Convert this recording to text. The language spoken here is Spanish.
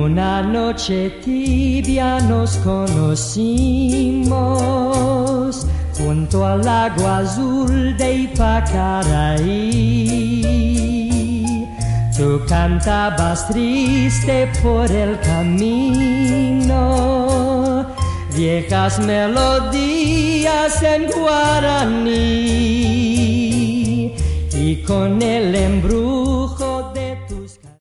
Una noche tibia nos conocimos junto al agua azul de Ipacaraí. Tú cantabas triste por el camino, viejas melodías en guaraní, y con el embrujo